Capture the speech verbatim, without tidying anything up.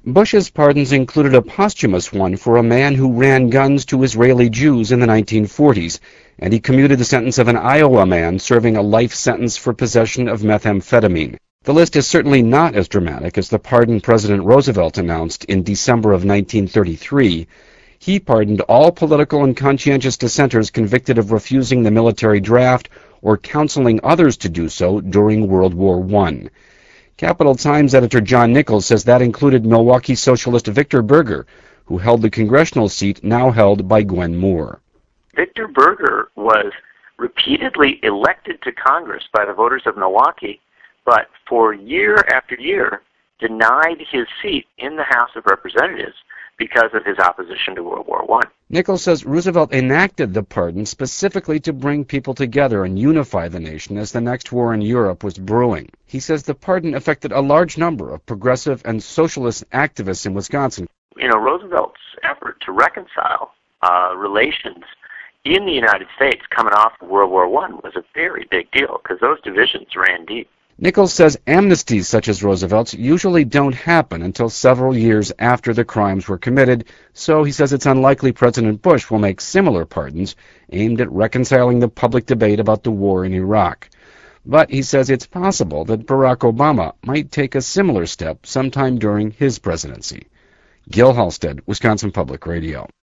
Bush's pardons included a posthumous one for a man who ran guns to Israeli Jews in the nineteen forties, and he commuted the sentence of an Iowa man serving a life sentence for possession of methamphetamine. The list is certainly not as dramatic as the pardon President Roosevelt announced in December of nineteen thirty-three. He pardoned all political and conscientious dissenters convicted of refusing the military draft or counseling others to do so during World War One. Capital Times editor John Nichols says that included Milwaukee socialist Victor Berger, who held the congressional seat now held by Gwen Moore. Victor Berger was repeatedly elected to Congress by the voters of Milwaukee, but for year after year denied his seat in the House of Representatives because of his opposition to World War One. Nichols says Roosevelt enacted the pardon specifically to bring people together and unify the nation as the next war in Europe was brewing. He says the pardon affected a large number of progressive and socialist activists in Wisconsin. You know, Roosevelt's effort to reconcile uh, relations in the United States coming off of World War One was a very big deal because those divisions ran deep. Nichols says amnesties such as Roosevelt's usually don't happen until several years after the crimes were committed, so he says it's unlikely President Bush will make similar pardons aimed at reconciling the public debate about the war in Iraq. But he says it's possible that Barack Obama might take a similar step sometime during his presidency. Gil Halstead, Wisconsin Public Radio.